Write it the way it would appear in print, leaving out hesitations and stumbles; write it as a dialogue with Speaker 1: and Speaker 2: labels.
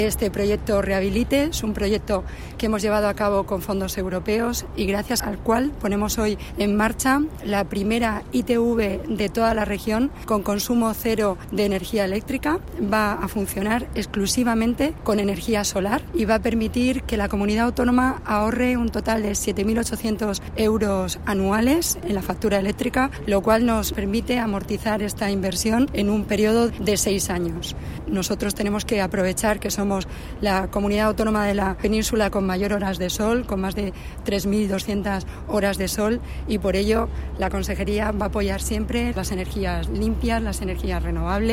Speaker 1: Este proyecto Rehabilite es un proyecto que hemos llevado a cabo con fondos europeos y gracias al cual ponemos hoy en marcha la primera ITV de toda la región con consumo cero de energía eléctrica. Va a funcionar exclusivamente con energía solar y va a permitir que la comunidad autónoma ahorre un total de 7.800 euros anuales en la factura eléctrica, lo cual nos permite amortizar esta inversión en un periodo de 6 años. Nosotros tenemos que aprovechar que somos la comunidad autónoma de la península con mayor horas de sol, con más de 3.200 horas de sol, y por ello la Consejería va a apoyar siempre las energías limpias, las energías renovables.